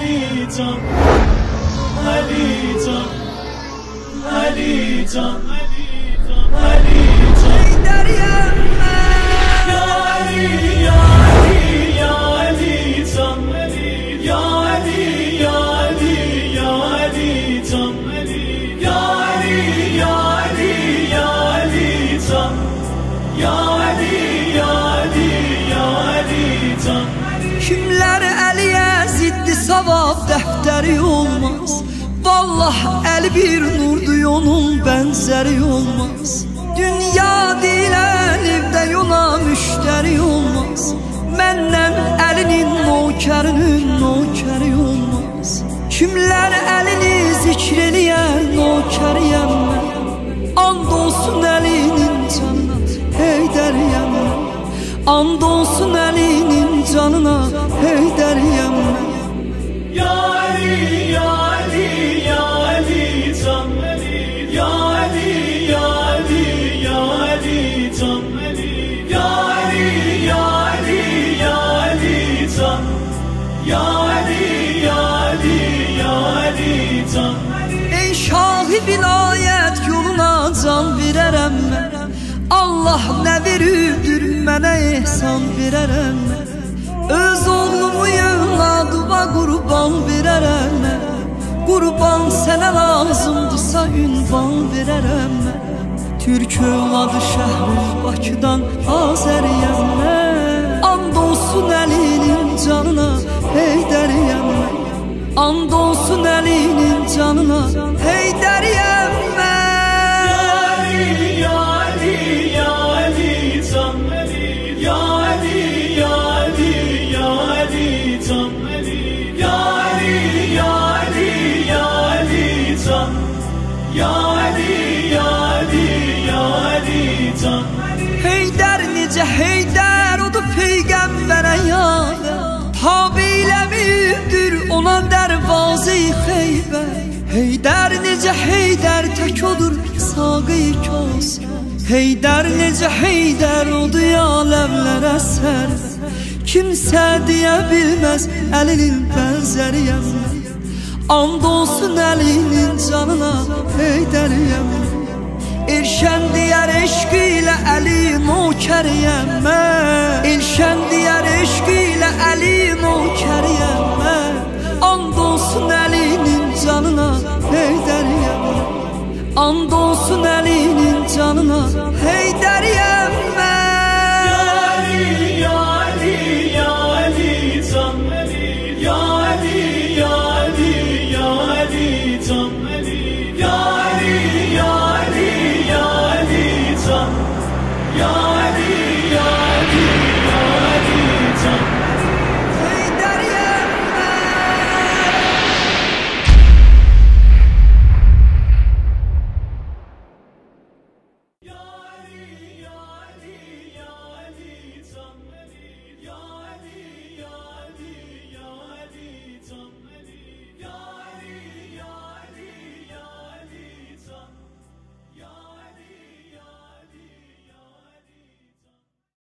Ali Can, Ali Can, Ali Can, Ali Can. Heydər yəmmə Ya Ali, ya Ali, ya Ali Can, ya Ali, ya Ali, ya Ali Can, ya Ali, ya Ali, ya Ali Can, ya Ali, ya Ali, ya Ali Can. Kimlər əliyə ziddi savab dəftəri olmaz. Vallah əli bir nurdu, onun bənzəri olmaz. Dünya deyilən evdə yona müştəri olmaz. Məndən əlinin nokərinin nokəri olmaz. Kimlər əlini zikr eləyər nokəriyəm mən. And olsun əlinin canına Heydəriyəm mən. And olsun əlinin canına Heydəriyəm mən. Ya Ali, ya Ali, ya Ali Can, ya Ali, ya Ali, ya Ali Can, ya Ali, ya Ali, ya Ali Can, ya Ali, ya Ali, ya Ali Can. Ey şahı vilayət yoluna can verərəm mən. Allah nə veribdir mənə ehsan verərəm mən. Öz oğlumu yevladıma qurban verərəm mən. Qurban sənə lazımdırsa ünvan verərəm mən. Türk övladı şəhri Bakıdan Azəriyəm mən. And olsun əlinin canına Heydəriyəm mən. And olsun əlinin canına Heydəriyəm mən. Ya Ali, ya Ali, ya Ali Can, ya Ali, ya Ali, ya Ali Can, ya Ali, ya Ali, ya Ali Can, ya Ali, ya Ali, ya Ali Can. Heydər necə Heydər odur peyğəmbərə yavə. Tabi ilə müdür ona dərvazı-i Xeybər. Heydər necə Heydər tək odur saqı-i Kosər. Heydər necə Heydər odur aləmlərə sərvər. Kimsə deyə bilməz əlinin bənzəriyəm mən. And olsun əlinin canına Heydəriyəm mən. Elşən deyər eşq ilə Əli nokəriyəm mən. Elşən deyər eşq ilə Əli nokəriyəm mən. And olsun əlinin canına Heydəriyəm mən. And olsun əlinin canına Heydəriyəm mən. Ya Ali, ya Ali, ya Ali Can, ya Ali, ya Ali, ya Ali Can, ya Ali, ya Ali, ya Ali Can, ya